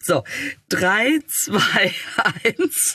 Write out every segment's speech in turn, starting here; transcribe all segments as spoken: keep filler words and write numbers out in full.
So, drei, zwei, eins.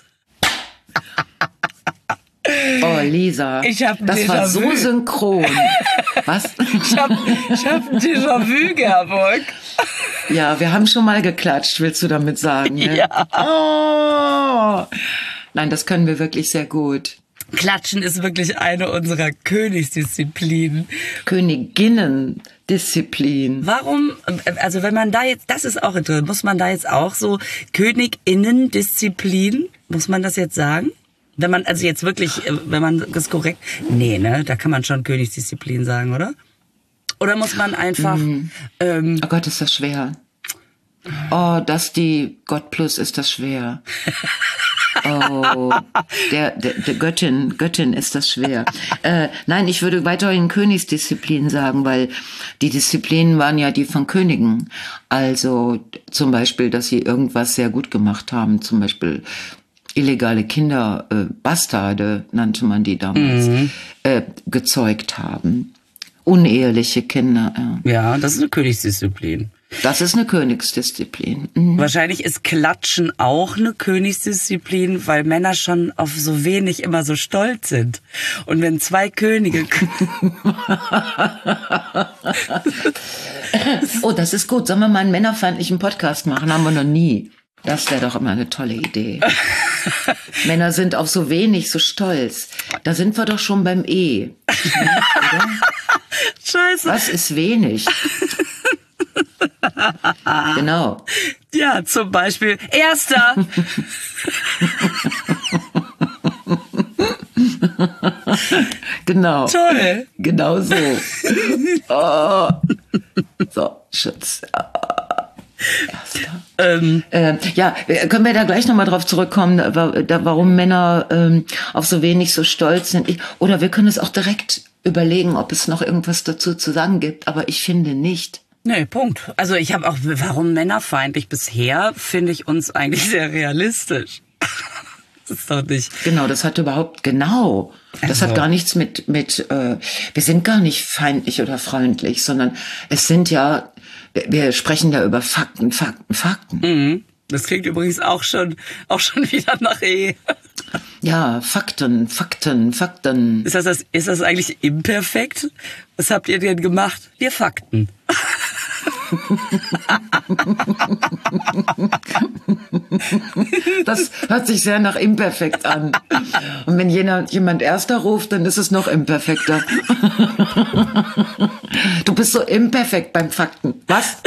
Oh, Lisa, ich hab ein das war so Déjà-vu. synchron. Was? Ich hab, ich hab ein Déjà-vu gehabt, Volk. Ja, wir haben schon mal geklatscht, willst du damit sagen? Ne? Ja. Oh. Nein, das können wir wirklich sehr gut. Klatschen ist wirklich eine unserer Königsdisziplinen. Königinnendisziplin. Warum, also wenn man da jetzt, das ist auch interessant, muss man da jetzt auch so Königinnendisziplin, muss man das jetzt sagen? Wenn man, also jetzt wirklich, wenn man das korrekt, nee, ne, da kann man schon Königsdisziplin sagen, oder? Oder muss man einfach, Mm. ähm, Oh Gott, ist das schwer. Oh, das die Gott plus ist das schwer. Oh, der, der, der Göttin, Göttin ist das schwer. Äh, nein, ich würde weiterhin Königsdisziplin sagen, weil die Disziplinen waren ja die von Königen. Also zum Beispiel, dass sie irgendwas sehr gut gemacht haben, zum Beispiel illegale Kinder, äh, Bastarde nannte man die damals, mhm. äh, gezeugt haben. Uneheliche Kinder. Ja. Ja, das ist eine Königsdisziplin. Das ist eine Königsdisziplin. Mhm. Wahrscheinlich ist Klatschen auch eine Königsdisziplin, weil Männer schon auf so wenig immer so stolz sind. Und wenn zwei Könige... Oh, das ist gut. Sollen wir mal einen männerfeindlichen Podcast machen? Haben wir noch nie. Das wäre doch immer eine tolle Idee. Männer sind auf so wenig so stolz. Da sind wir doch schon beim E. Oder? Scheiße. Was ist wenig? Genau. Ja, zum Beispiel Erster. Genau. Toll. Genau so. Oh. So, Schutz. Erster. Ähm, äh, ja, können wir da gleich nochmal drauf zurückkommen, da, da, warum Männer ähm, auf so wenig so stolz sind. Ich, oder wir können es auch direkt überlegen, ob es noch irgendwas dazu zu sagen gibt, aber ich finde nicht. Nee, Punkt. Also ich habe auch, warum männerfeindlich? Bisher finde ich uns eigentlich sehr realistisch. Das ist doch nicht... Genau, das hat überhaupt, genau. Das Also. hat gar nichts mit, mit äh, wir sind gar nicht feindlich oder freundlich, sondern es sind ja, wir sprechen ja über Fakten, Fakten, Fakten. Mhm. Das klingt übrigens auch schon, auch schon wieder nach E. Ja, Fakten, Fakten, Fakten. Ist das, das, ist das eigentlich imperfekt? Was habt ihr denn gemacht? Wir Fakten. Das hört sich sehr nach imperfekt an. Und wenn jemand, jemand Erster ruft, dann ist es noch imperfekter. Du bist so imperfekt beim Fakten. Was?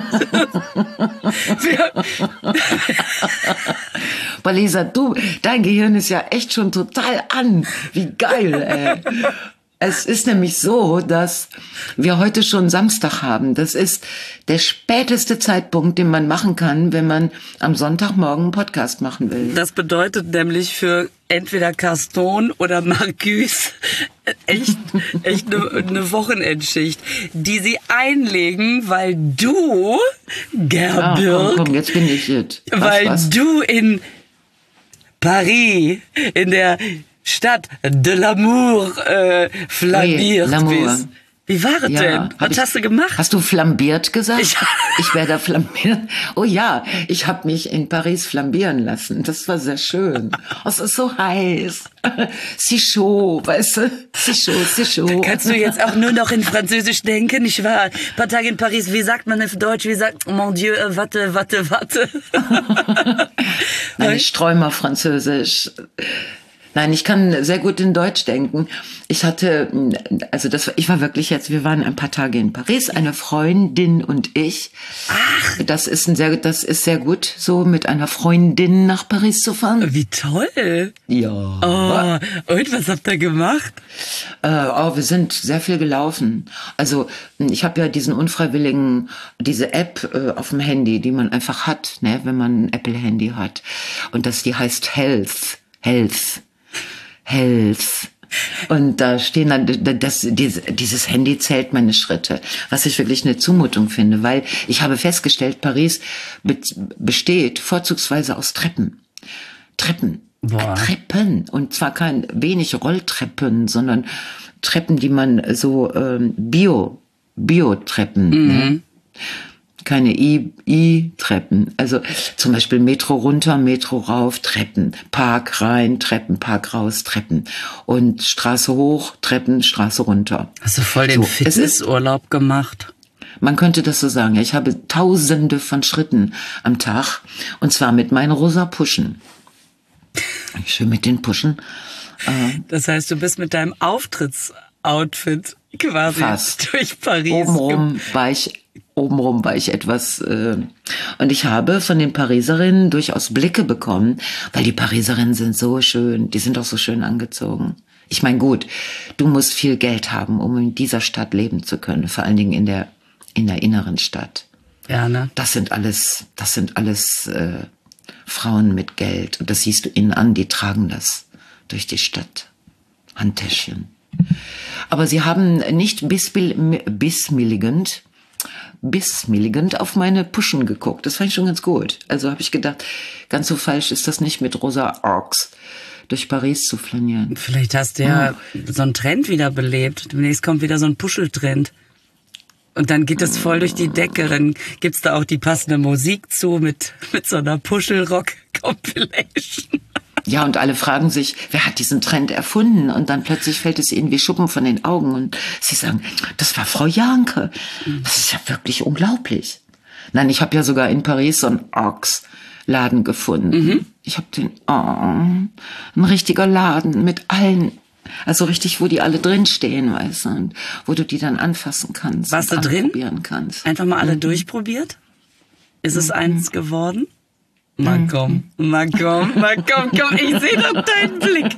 Boah, Lisa, du, dein Gehirn ist ja echt schon total an. Wie geil, ey. Es ist nämlich so, dass wir heute schon Samstag haben. Das ist der späteste Zeitpunkt, den man machen kann, wenn man am Sonntagmorgen einen Podcast machen will. Das bedeutet nämlich für entweder Gaston oder Marcus echt, echt eine, eine Wochenendschicht, die sie einlegen, weil du, Gerbirg, ah, komm, komm, jetzt bin ich it. Was, weil was? du in Paris, in der Stadt de l'amour äh, flambiert oui, bist. Wie war es ja, denn? Was ich, hast du gemacht? Hast du flambiert gesagt? Ich, ich werde flambiert. Oh ja, ich habe mich in Paris flambieren lassen. Das war sehr schön. Oh, es ist so heiß. C'est chaud, weißt du? C'est chaud, c'est chaud. Kannst du jetzt auch nur noch in Französisch denken? Ich war ein paar Tage in Paris. Wie sagt man auf Deutsch? Wie sagt, mon Dieu, äh, warte, warte, warte. Nein, ich träume auf Französisch. Nein, ich kann sehr gut in Deutsch denken. Ich hatte, also das, ich war wirklich jetzt, wir waren ein paar Tage in Paris, eine Freundin und ich. Ach. Das ist ein sehr, das ist sehr gut, so mit einer Freundin nach Paris zu fahren. Wie toll. Ja. Oh, und was habt ihr gemacht? Äh, oh, wir sind sehr viel gelaufen. Also ich habe ja diesen unfreiwilligen, diese App äh, auf dem Handy, die man einfach hat, ne, wenn man ein Apple-Handy hat. Und das, die heißt Health. Health. Health. Und da stehen dann, das, dieses Handy zählt meine Schritte, was ich wirklich eine Zumutung finde, weil ich habe festgestellt, Paris besteht vorzugsweise aus Treppen. Treppen. Boah. Treppen. Und zwar kein wenig Rolltreppen, sondern Treppen, die man so ähm, Bio, Bio-Treppen. Mhm. Ne? Keine I- I-Treppen. Also zum Beispiel Metro runter, Metro rauf, Treppen. Park rein, Treppen, Park raus, Treppen. Und Straße hoch, Treppen, Straße runter. Hast du voll den So, es ist- Fitnessurlaub gemacht? Man könnte das so sagen. Ich habe tausende von Schritten am Tag. Und zwar mit meinen rosa Puschen. Schön mit den Puschen. Das heißt, du bist mit deinem Auftrittsoutfit quasi Fast. durch Paris. Obenrum war ich, obenrum war ich etwas, äh, und ich habe von den Pariserinnen durchaus Blicke bekommen, weil die Pariserinnen sind so schön, die sind auch so schön angezogen. Ich meine, gut, du musst viel Geld haben, um in dieser Stadt leben zu können, vor allen Dingen in der, in der inneren Stadt. Ja, ne? Das sind alles, das sind alles, äh, Frauen mit Geld. Und das siehst du ihnen an, die tragen das durch die Stadt. Handtäschchen. Aber sie haben nicht bissbil- bissmilligend, bissmilligend auf meine Puschen geguckt. Das fand ich schon ganz gut. Also habe ich gedacht, ganz so falsch ist das nicht, mit rosa Orks durch Paris zu flanieren. Vielleicht hast du ja so einen Trend wieder belebt. Demnächst kommt wieder so ein Puscheltrend. Und dann geht es voll durch die Decke. Dann gibt's da auch die passende Musik zu mit, mit so einer Puschelrock-Compilation. Ja, und alle fragen sich, wer hat diesen Trend erfunden? Und dann plötzlich fällt es ihnen wie Schuppen von den Augen. Und sie sagen, das war Frau Janke. Das ist ja wirklich unglaublich. Nein, ich habe ja sogar in Paris so einen Orks-Laden gefunden. Mhm. Ich habe den, oh, ein richtiger Laden mit allen, also richtig, wo die alle drinstehen, weißt du, und wo du die dann anfassen kannst. Warst du und drin? Probieren kannst. Einfach mal alle Mhm. durchprobiert? Ist es eins geworden? Na komm, na komm, na komm, komm, ich sehe doch deinen Blick.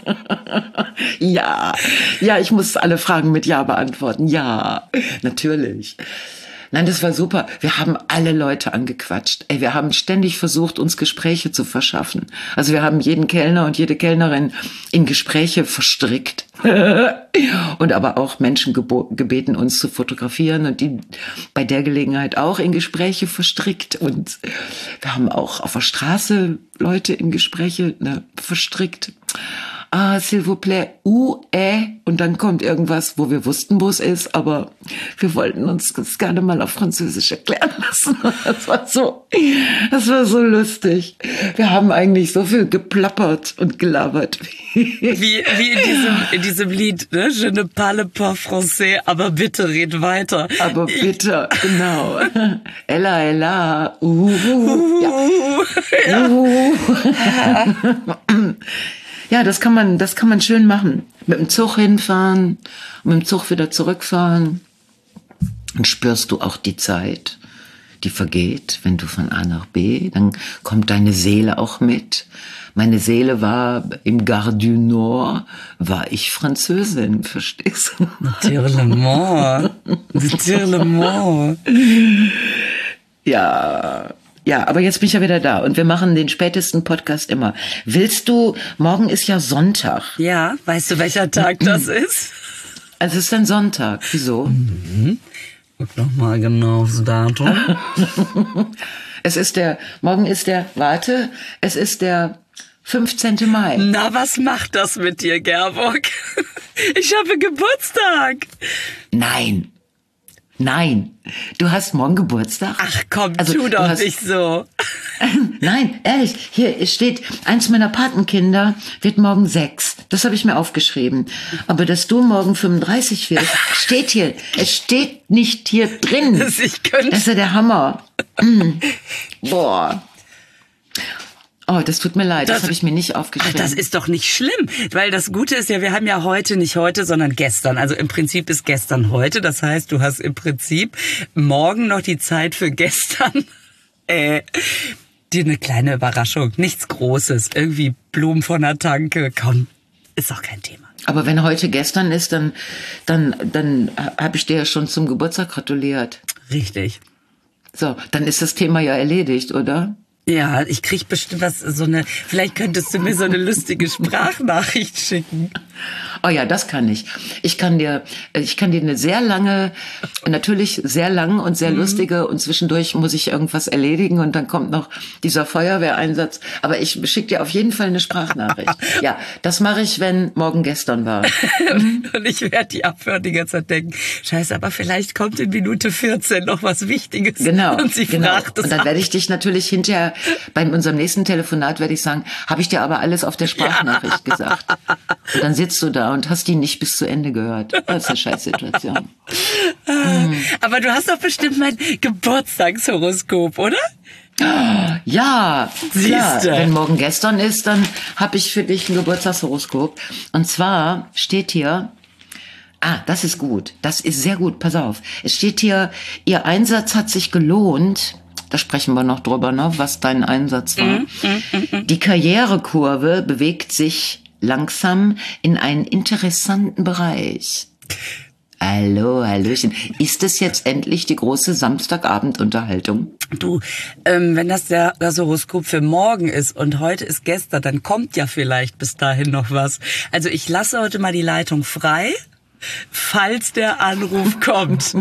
Ja, ja, ich muss alle Fragen mit Ja beantworten. Ja, natürlich. Nein, das war super. Wir haben alle Leute angequatscht. Ey, wir haben ständig versucht, uns Gespräche zu verschaffen. Also wir haben jeden Kellner und jede Kellnerin in Gespräche verstrickt. Und aber auch Menschen gebo- gebeten, uns zu fotografieren und die bei der Gelegenheit auch in Gespräche verstrickt. Und wir haben auch auf der Straße Leute in Gespräche ne, verstrickt. Ah, s'il vous plaît, où est? Und dann kommt irgendwas, wo wir wussten, wo es ist, aber wir wollten uns das gerne mal auf Französisch erklären lassen. Das war so, das war so lustig. Wir haben eigentlich so viel geplappert und gelabert. Wie, wie in diesem, in diesem Lied, ne? Je ne parle pas français, aber bitte red weiter. Aber bitte, genau. Ella, Ella, uh, uh, ja. Uh. Ja, das kann man, das kann man schön machen. Mit dem Zug hinfahren, mit dem Zug wieder zurückfahren. Dann spürst du auch die Zeit, die vergeht, wenn du von A nach B. Dann kommt deine Seele auch mit. Meine Seele war im Gare du Nord, war ich Französin, verstehst du? Naturellement. Naturellement. Ja. Ja, aber jetzt bin ich ja wieder da und wir machen den spätesten Podcast immer. Willst du, morgen ist ja Sonntag. Ja, weißt du, welcher Tag das ist? Also es ist ein Sonntag. Wieso? Mhm. Guck noch mal genau aufs Datum. Es ist der, morgen ist der, warte, es ist der fünfzehnten Mai. Na, was macht das mit dir, Gerburg? Ich habe Geburtstag. Nein. Nein, du hast morgen Geburtstag? Ach komm, Also, tu du doch hast- nicht so. Nein, ehrlich, hier steht, eins meiner Patenkinder wird morgen sechs. Das habe ich mir aufgeschrieben. Aber dass du morgen fünfunddreißig wirst, steht hier. Es steht nicht hier drin. Dass ich könnte. Das ist ja der Hammer. Mm. Boah. Oh, das tut mir leid, das, Das- habe ich mir nicht Ach, aufgeschrieben. das ist doch nicht schlimm, weil das Gute ist ja, wir haben ja heute nicht heute, sondern gestern. Also im Prinzip ist gestern heute. Das heißt, du hast im Prinzip morgen noch die Zeit für gestern. Äh, dir eine kleine Überraschung, nichts Großes, irgendwie Blumen von der Tanke, komm, ist doch kein Thema. Aber wenn heute gestern ist, dann, dann, dann habe ich dir ja schon zum Geburtstag gratuliert. Richtig. So, dann ist das Thema ja erledigt, oder? Ja, ich krieg bestimmt was, so eine, vielleicht könntest du mir so eine lustige Sprachnachricht schicken. Oh ja, das kann ich. Ich kann dir, ich kann dir eine sehr lange, natürlich sehr lang und sehr lustige und zwischendurch muss ich irgendwas erledigen und dann kommt noch dieser Feuerwehreinsatz. Aber ich schicke dir auf jeden Fall eine Sprachnachricht. Ja, das mache ich, wenn morgen gestern war. Und ich werde die abhören die ganze Zeit denken, scheiße, aber vielleicht kommt in Minute vierzehn noch was Wichtiges. Genau. Und sie genau. fragt es Und dann werde ich dich natürlich hinterher, bei unserem nächsten Telefonat werde ich sagen, habe ich dir aber alles auf der Sprachnachricht ja. gesagt. Und dann sitzt du da und hast die nicht bis zu Ende gehört. Das ist eine Scheißsituation. hm. Aber du hast doch bestimmt mein Geburtstagshoroskop, oder? Ja, Siehste. Klar. Wenn morgen gestern ist, dann habe ich für dich ein Geburtstagshoroskop. Und zwar steht hier, ah, das ist gut, das ist sehr gut, pass auf. Es steht hier, Ihr Einsatz hat sich gelohnt. Da sprechen wir noch drüber, ne, was dein Einsatz war. Mm, mm, mm, Die Karrierekurve bewegt sich langsam in einen interessanten Bereich. Hallo, Hallöchen. Ist es jetzt endlich die große Samstagabendunterhaltung? Du, ähm, wenn das der, das Horoskop für morgen ist und heute ist gestern, dann kommt ja vielleicht bis dahin noch was. Also ich lasse heute mal die Leitung frei, falls der Anruf kommt.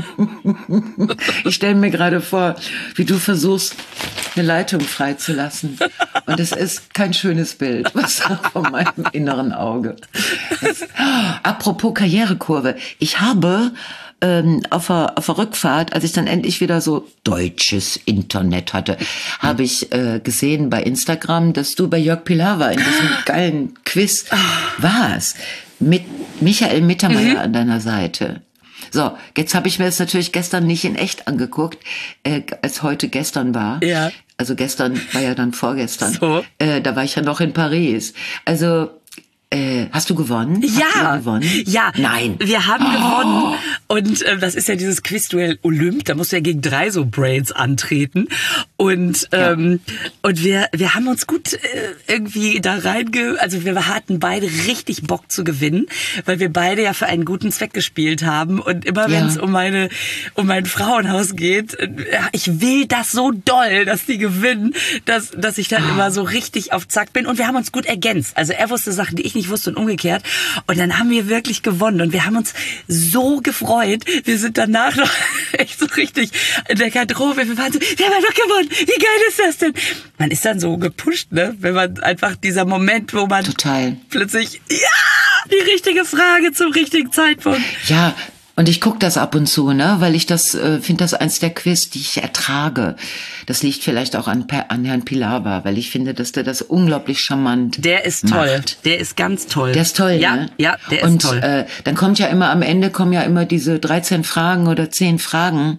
Ich stelle mir gerade vor, wie du versuchst, eine Leitung freizulassen. Und es ist kein schönes Bild, was da vor meinem inneren Auge. Das, oh, apropos Karrierekurve. Ich habe ähm, auf, der, auf der Rückfahrt, als ich dann endlich wieder so deutsches Internet hatte, habe ich äh, gesehen bei Instagram, dass du bei Jörg Pilawa in diesem geilen Quiz warst. Mit Michael Mittermeier mhm. an deiner Seite. So, jetzt habe ich mir das natürlich gestern nicht in echt angeguckt, äh, als heute gestern war. Ja. Also gestern war ja dann vorgestern. So. Äh, da war ich ja noch in Paris. Also, äh, hast du gewonnen? Ja. Habt ihr gewonnen? Ja. Nein. Wir haben oh. gewonnen. Und äh, das ist ja dieses Quizduell Olymp. Da musst du ja gegen drei so Brains antreten. Und ähm, ja. und wir wir haben uns gut äh, irgendwie da reinge... Also wir hatten beide richtig Bock zu gewinnen, weil wir beide ja für einen guten Zweck gespielt haben. Und immer wenn es Ja. um meine um mein Frauenhaus geht, äh, ich will das so doll, dass die gewinnen, dass dass ich dann Oh. immer so richtig auf Zack bin. Und wir haben uns gut ergänzt. Also er wusste Sachen, die ich nicht wusste und umgekehrt. Und dann haben wir wirklich gewonnen. Und wir haben uns so gefreut. Wir sind danach noch echt so richtig in der Garderobe. Wir waren so, wir haben doch gewonnen. Wie geil ist das denn? Man ist dann so gepusht, ne? Wenn man einfach dieser Moment, wo man Total. plötzlich, ja, die richtige Frage zum richtigen Zeitpunkt. Ja, und ich gucke das ab und zu, ne, weil ich das äh, finde, das eins der Quiz, die ich ertrage. Das liegt vielleicht auch an, an Herrn Pilawa, weil ich finde, dass der das unglaublich charmant Der ist macht. toll. Der ist ganz toll. Der ist toll, ja, ne? Ja, der ist und, toll. Und äh, dann kommt ja immer am Ende kommen ja immer diese dreizehn Fragen oder zehn Fragen.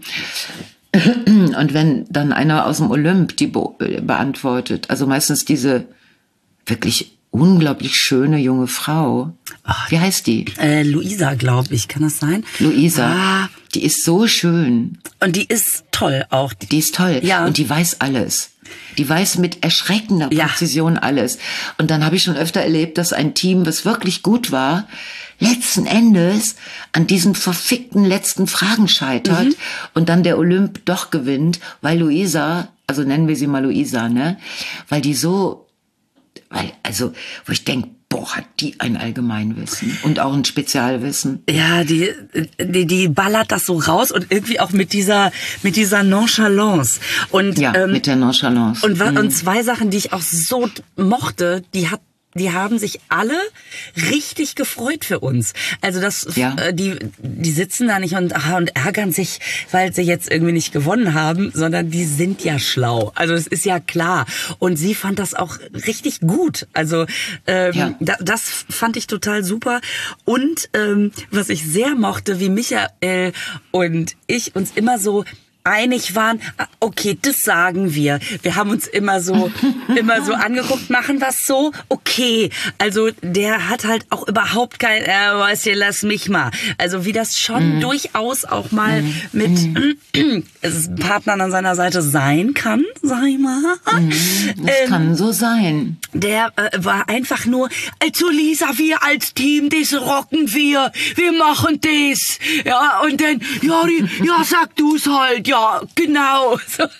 Und wenn dann einer aus dem Olymp die be- beantwortet, also meistens diese wirklich unglaublich schöne junge Frau. Wie heißt die? Äh, Luisa, glaube ich. Kann das sein? Luisa. Ah. Die ist so schön. Und die ist toll auch. Die ist toll. Ja. Und die weiß alles. Die weiß mit erschreckender Ja. Präzision alles. Und dann habe ich schon öfter erlebt, dass ein Team, was wirklich gut war, letzten Endes an diesen verfickten letzten Fragen scheitert mhm. und dann der Olymp doch gewinnt, weil Luisa, also nennen wir sie mal Luisa, ne, weil die so, weil, also, wo ich denke, boah, hat die ein Allgemeinwissen und auch ein Spezialwissen. Ja, die, die, die ballert das so raus und irgendwie auch mit dieser, mit dieser Nonchalance. Und, ja, ähm, mit der Nonchalance. Und, mhm. und zwei Sachen, die ich auch so mochte, die hat die haben sich alle richtig gefreut für uns. Also das, ja. äh, die, die sitzen da nicht und, aha, und ärgern sich, weil sie jetzt irgendwie nicht gewonnen haben, sondern die sind ja schlau. Also es ist ja klar. Und sie fand das auch richtig gut. Also ähm, ja. da, das fand ich total super. Und ähm, was ich sehr mochte, wie Michael und ich uns immer so einig waren, okay, das sagen wir. Wir haben uns immer so, immer so angeguckt, machen was so, okay. Also der hat halt auch überhaupt kein, äh, weißt du, lass mich mal. Also wie das schon mm. durchaus auch mal mm. mit mm. Partnern an seiner Seite sein kann, sag ich mal. Mm. Das ähm, kann so sein. Der äh, war einfach nur, also Lisa, wir als Team, das rocken wir. Wir machen das. Ja, und dann, ja, die, ja, sag du's halt, ja. Ja, genau.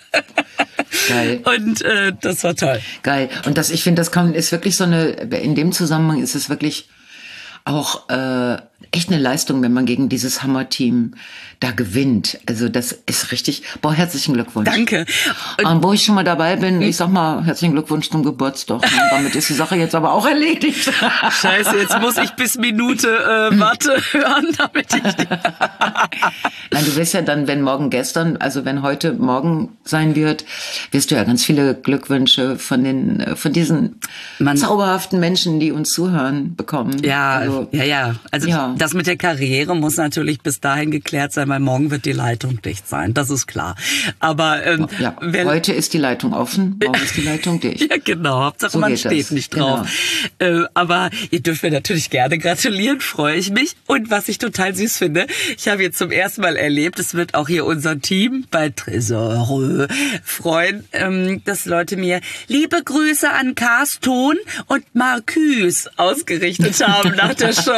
Geil. Und äh, das war toll. Geil. Und das, ich finde, das kann, ist wirklich so eine, in dem Zusammenhang ist es wirklich auch äh, echt eine Leistung, wenn man gegen dieses Hammer-Team da gewinnt. Also das ist richtig, boah, herzlichen Glückwunsch. Danke. Und, und wo ich schon mal dabei bin, ich sag mal, herzlichen Glückwunsch zum Geburtstag. Und damit ist die Sache jetzt aber auch erledigt. Scheiße, jetzt muss ich bis Minute äh, Warte hören, damit ich... Nein, du wirst ja dann, wenn morgen gestern, also wenn heute morgen sein wird, wirst du ja ganz viele Glückwünsche von den, von diesen Man, zauberhaften Menschen, die uns zuhören, bekommen. Ja, also, ja, ja. Also ja. Das mit der Karriere muss natürlich bis dahin geklärt sein, weil morgen wird die Leitung dicht sein. Das ist klar. Aber ähm, ja, wer, heute ist die Leitung offen, morgen ist die Leitung dicht. Ja, genau. Hauptsache so man steht das. nicht drauf. Genau. Äh, aber ihr dürft mir natürlich gerne gratulieren, freue ich mich. Und was ich total süß finde, ich habe jetzt zum ersten Mal erlebt, es wird auch hier unser Team bei Tresor freuen, ähm, dass Leute mir liebe Grüße an Carston und Marcus ausgerichtet haben nach der Show.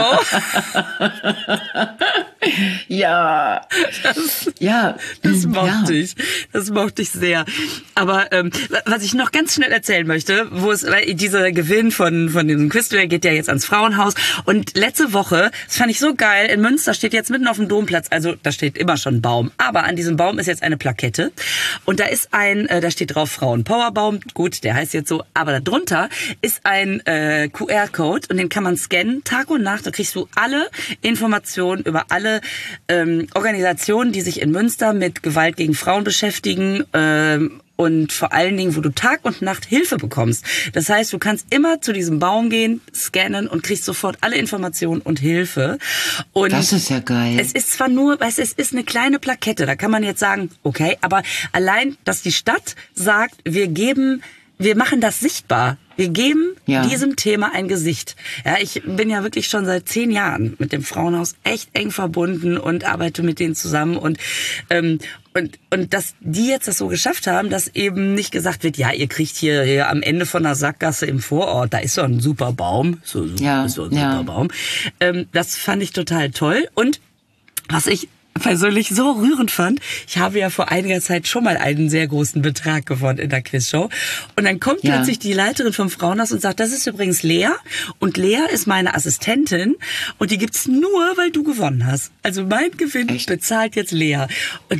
Ja, das, ja, das mochte ja. ich, das mochte ich sehr. Aber ähm, was ich noch ganz schnell erzählen möchte, wo es weil dieser Gewinn von von diesem Quizduell geht ja jetzt ans Frauenhaus und letzte Woche, das fand ich so geil, in Münster steht jetzt mitten auf dem Domplatz, also da steht immer schon ein Baum, aber an diesem Baum ist jetzt eine Plakette und da ist ein, äh, da steht drauf Frauenpowerbaum, gut, der heißt jetzt so, aber darunter ist ein äh, Q R-Code und den kann man scannen, Tag und Nacht, da kriegst du alle Informationen über alle ähm, Organisationen, die sich in Münster mit Gewalt gegen Frauen beschäftigen, ähm, und vor allen Dingen, wo du Tag und Nacht Hilfe bekommst. Das heißt, du kannst immer zu diesem Baum gehen, scannen und kriegst sofort alle Informationen und Hilfe. Und das ist ja geil. Es ist zwar nur, weißt du, es ist eine kleine Plakette. Da kann man jetzt sagen, okay, aber allein, dass die Stadt sagt, wir geben, wir machen das sichtbar. Wir geben ja. diesem Thema ein Gesicht. Ja, ich bin ja wirklich schon seit zehn Jahren mit dem Frauenhaus echt eng verbunden und arbeite mit denen zusammen und ähm, und und dass die jetzt das so geschafft haben, dass eben nicht gesagt wird, ja, ihr kriegt hier, hier am Ende von der Sackgasse im Vorort, da ist so ein super Baum, so, so ja. ist so ein ja. super Baum. Ähm, das fand ich total toll und was ich persönlich so rührend fand, ich habe ja vor einiger Zeit schon mal einen sehr großen Betrag gewonnen in der Quizshow und dann kommt ja. plötzlich die Leiterin vom Frauenhaus und sagt, das ist übrigens Lea und Lea ist meine Assistentin und die gibt's nur, weil du gewonnen hast. Also mein Gewinn Echt? bezahlt jetzt Lea und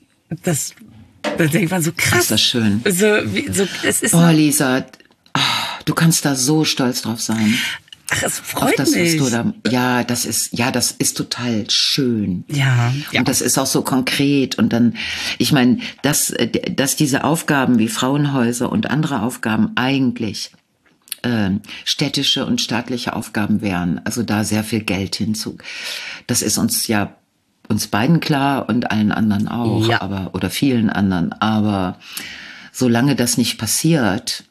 das, da denkt man so krass. Ist das schön. So, wie, so, es ist oh, Lisa, oh, du kannst da so stolz drauf sein. Ach, es freut das, mich. Du da, ja, das ist, ja, das ist total schön. Ja, ja. Und das ist auch so konkret. Und dann, ich meine, dass, dass diese Aufgaben wie Frauenhäuser und andere Aufgaben eigentlich äh, städtische und staatliche Aufgaben wären. Also da sehr viel Geld hinzu. Das ist uns ja uns beiden klar und allen anderen auch, ja. aber oder vielen anderen. Aber solange das nicht passiert.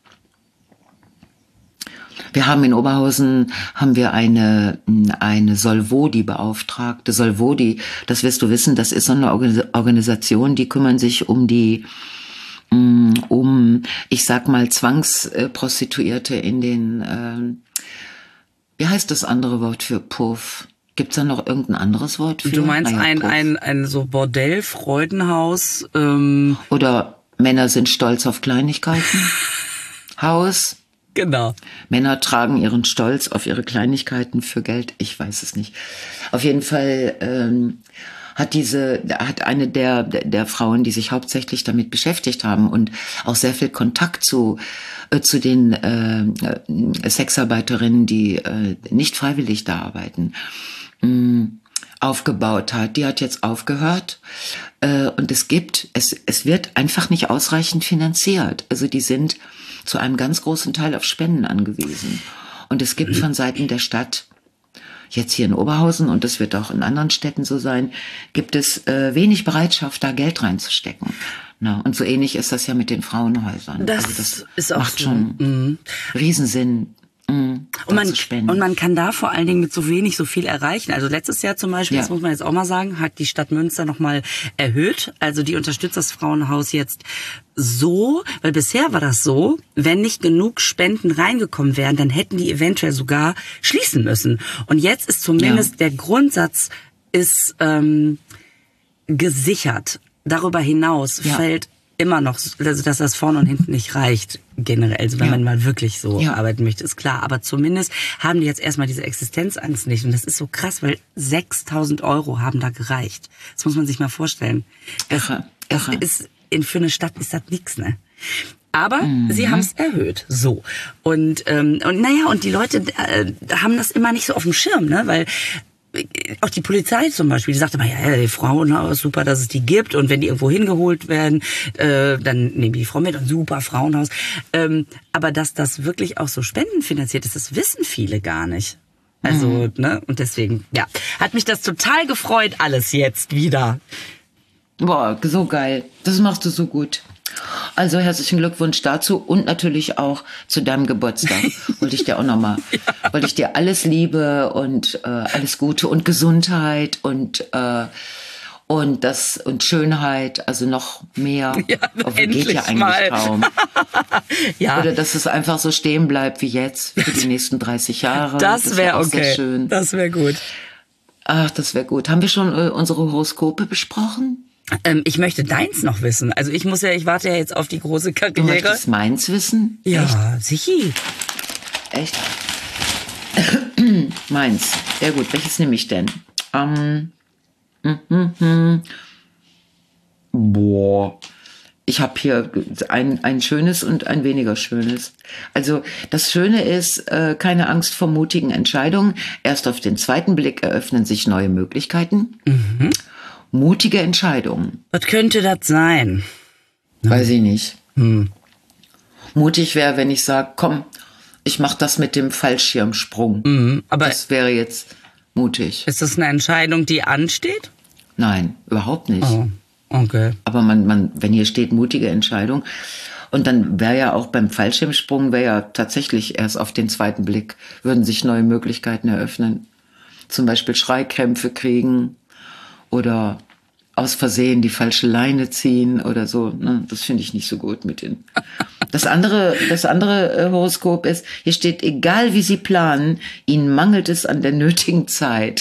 Wir haben in Oberhausen haben wir eine eine Solvodi-Beauftragte. Solvodi, das wirst du wissen, das ist so eine Organisation, die kümmern sich um die um, ich sag mal, Zwangsprostituierte in den, äh, wie heißt das andere Wort für Puff? Gibt's da noch irgendein anderes Wort für? Du meinst ah, ja, ein, ein, ein so Bordell, Freudenhaus, ähm. Oder Männer sind stolz auf Kleinigkeiten. Haus. Genau. Männer tragen ihren Stolz auf ihre Kleinigkeiten für Geld. Ich weiß es nicht. Auf jeden Fall ähm, hat diese, hat eine der, der Frauen, die sich hauptsächlich damit beschäftigt haben und auch sehr viel Kontakt zu äh, zu den äh, Sexarbeiterinnen, die äh, nicht freiwillig da arbeiten, mh, aufgebaut hat. Die hat jetzt aufgehört äh, und es gibt, es es wird einfach nicht ausreichend finanziert. Also die sind zu einem ganz großen Teil auf Spenden angewiesen. Und es gibt von Seiten der Stadt, jetzt hier in Oberhausen, und das wird auch in anderen Städten so sein, gibt es äh, wenig Bereitschaft, da Geld reinzustecken. Na, und so ähnlich ist das ja mit den Frauenhäusern. Das, also das ist auch macht so. schon Mhm. Riesensinn. Und man, und man kann da vor allen Dingen mit so wenig so viel erreichen. Also letztes Jahr zum Beispiel, ja. das muss man jetzt auch mal sagen, hat die Stadt Münster nochmal erhöht. Also die unterstützt das Frauenhaus jetzt so, weil bisher war das so, wenn nicht genug Spenden reingekommen wären, dann hätten die eventuell sogar schließen müssen. Und jetzt ist zumindest ja. der Grundsatz ist ähm, gesichert. Darüber hinaus ja. fällt immer noch, also dass das vorne und hinten nicht reicht generell, also wenn Ja. man mal wirklich so Ja. arbeiten möchte, ist klar. Aber zumindest haben die jetzt erstmal diese Existenzangst nicht. Und das ist so krass, weil sechstausend Euro haben da gereicht. Das muss man sich mal vorstellen. Das, Irre, das irre. ist, in, für eine Stadt ist das nix, ne? Aber mhm. sie haben es erhöht, so. Und, ähm, und naja, und die Leute äh, haben das immer nicht so auf dem Schirm, ne? Weil auch die Polizei zum Beispiel, die sagt immer, ja, die Frauenhaus, super, dass es die gibt. Und wenn die irgendwo hingeholt werden, äh, dann nehmen die die Frau mit und super, Frauenhaus. Ähm, aber dass das wirklich auch so spendenfinanziert ist, das wissen viele gar nicht. Also, mhm. ne, und deswegen, ja, hat mich das total gefreut, alles jetzt wieder. Boah, so geil. Das machst du so gut. Also herzlichen Glückwunsch dazu und natürlich auch zu deinem Geburtstag. Wollte ich dir auch nochmal, ja. wollte ich dir alles Liebe und äh, alles Gute und Gesundheit und äh, und das und Schönheit, also noch mehr. Ja, oh, geht ja eigentlich mal. kaum. Ja. Oder dass es einfach so stehen bleibt wie jetzt für die nächsten dreißig Jahre. Das wäre wär okay. Sehr schön. Das wäre gut. Ach, das wäre gut. Haben wir schon äh, unsere Horoskope besprochen? Ähm, ich möchte deins noch wissen. Also ich muss ja, ich warte ja jetzt auf die große Karriere. Du möchtest meins wissen? Ja, Echt? sicher. Echt? Meins. Sehr gut. Welches nehme ich denn? Ähm, hm, hm, hm. Boah. Ich habe hier ein, ein schönes und ein weniger schönes. Also das Schöne ist, äh, keine Angst vor mutigen Entscheidungen. Erst auf den zweiten Blick eröffnen sich neue Möglichkeiten. Mhm. Mutige Entscheidungen. Was könnte das sein? Weiß ich nicht. Hm. Mutig wäre, wenn ich sage, komm, ich mache das mit dem Fallschirmsprung. Mhm, aber das wäre jetzt mutig. Ist das eine Entscheidung, die ansteht? Nein, überhaupt nicht. Oh, okay. Aber man, man, wenn hier steht mutige Entscheidung, und dann wäre ja auch beim Fallschirmsprung, wäre ja tatsächlich erst auf den zweiten Blick, würden sich neue Möglichkeiten eröffnen. Zum Beispiel Schreikrämpfe kriegen oder aus Versehen die falsche Leine ziehen oder so. Das finde ich nicht so gut mit den. Das andere, das andere Horoskop ist, hier steht, egal wie Sie planen, Ihnen mangelt es an der nötigen Zeit.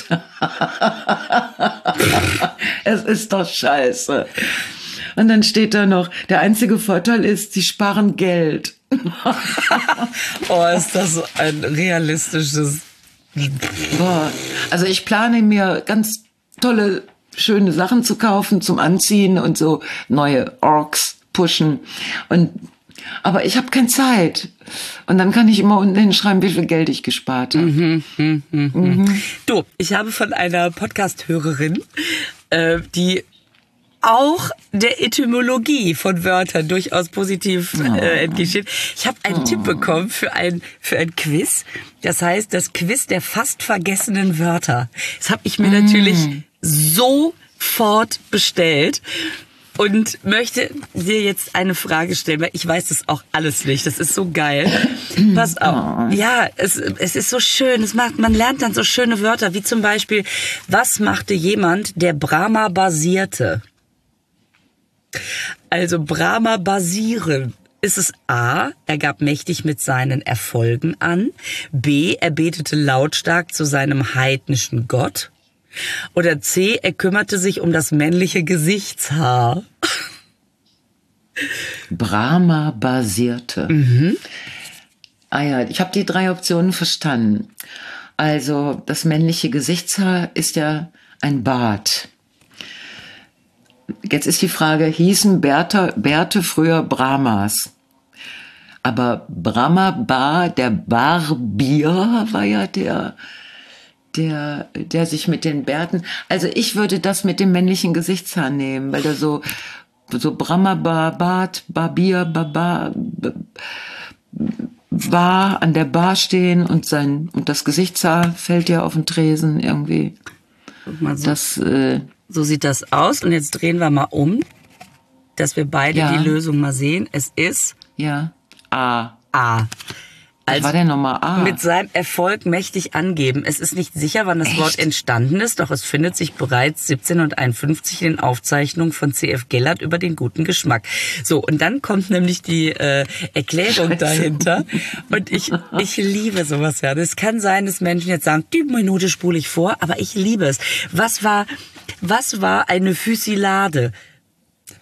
Es ist doch scheiße. Und dann steht da noch, der einzige Vorteil ist, Sie sparen Geld. Oh, ist das ein realistisches... Boah. Also ich plane mir ganz tolle schöne Sachen zu kaufen zum Anziehen und so neue Orks pushen. Und aber ich habe keine Zeit. Und dann kann ich immer unten hinschreiben, wie viel Geld ich gespart habe. Mhm, mhm, mhm. Mhm. Du, ich habe von einer Podcast-Hörerin, äh, die auch der Etymologie von Wörtern durchaus positiv äh, entgegensteht. Ich habe einen oh. Tipp bekommen für ein für ein Quiz. Das heißt, das Quiz der fast vergessenen Wörter. Das habe ich mir mm. natürlich sofort bestellt und möchte dir jetzt eine Frage stellen, weil ich weiß das auch alles nicht. Das ist so geil. Pass auf. Ja, es, es ist so schön. Es macht, man lernt dann so schöne Wörter, wie zum Beispiel, was machte jemand, der Brahma basierte? Also Brahma basieren. Ist es A, er gab mächtig mit seinen Erfolgen an, B, er betete lautstark zu seinem heidnischen Gott, oder C, er kümmerte sich um das männliche Gesichtshaar? Brahma basierte. Mhm. Ah ja, ich habe die drei Optionen verstanden. Also das männliche Gesichtshaar ist ja ein Bart. Jetzt ist die Frage, hießen Bärte, Bärte früher Brahmas? Aber Brahma Bar, der Barbier war ja der, der, der sich mit den Bärten, also ich würde das mit dem männlichen Gesichtshaar nehmen, weil der so, so Brahma Bar, Bart, Barbier, Barbar, Bar, an der Bar stehen und sein, und das Gesichtshaar fällt ja auf den Tresen irgendwie. Mal so. Das, äh, So sieht das aus. Und jetzt drehen wir mal um, dass wir beide ja. die Lösung mal sehen. Es ist ja A. A. Also war der nochmal A? Mit seinem Erfolg mächtig angeben. Es ist nicht sicher, wann das Echt? Wort entstanden ist, doch es findet sich bereits siebzehnhunderteinundfünfzig in den Aufzeichnungen von C F Gellert über den guten Geschmack. So, und dann kommt nämlich die äh, Erklärung Scheiße. dahinter. Und ich ich liebe sowas ja. Es kann sein, dass Menschen jetzt sagen, die Minute spule ich vor, aber ich liebe es. Was war, was war eine Fusillade?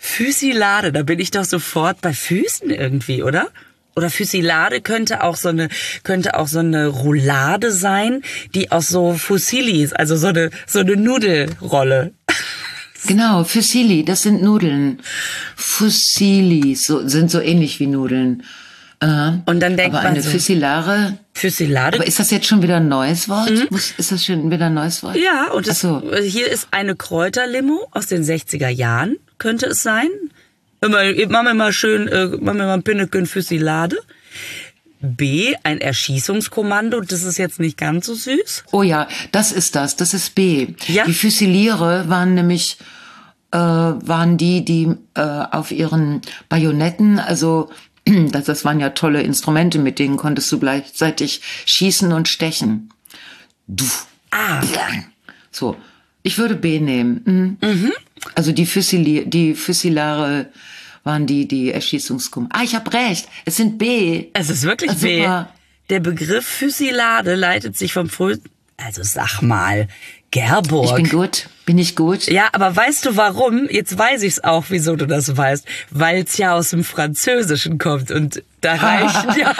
Fusilade, da bin ich doch sofort bei Füßen irgendwie, oder? Oder Fusilade könnte auch so eine, könnte auch so eine Roulade sein, die aus so Fusilis, also so eine, so eine Nudelrolle. Genau, Fusilli, das sind Nudeln. Fusilli, so, sind so ähnlich wie Nudeln. Äh, Und dann denkt aber man eine so, Fusilare. Fusilade. Aber ist das jetzt schon wieder ein neues Wort? Mhm. Muss, ist das schon wieder ein neues Wort? Ja, und es, so. hier ist eine Kräuterlimo aus den sechziger Jahren, könnte es sein. Immer, machen wir mal schön, äh, machen wir mal ein Pinneken Fusilade. B, ein Erschießungskommando, das ist jetzt nicht ganz so süß. Oh ja, das ist das, das ist B. Ja. Die Füsiliere waren nämlich, äh, waren die, die äh, auf ihren Bajonetten, also das, das waren ja tolle Instrumente, mit denen konntest du gleichzeitig schießen und stechen. Du. Ah. So, ich würde B nehmen. Mhm. Mhm. Also die Fusili, die Fusilare waren die, die Erschießungskommandos. Ah, ich habe recht. Es sind B. Es ist wirklich ah, B. Super. Der Begriff Fusilade leitet sich vom frühen... Also sag mal, Gerburg. Ich bin gut. Bin ich gut? Ja, aber weißt du warum? Jetzt weiß ich's auch, wieso du das weißt. Weil es ja aus dem Französischen kommt und da reicht ja...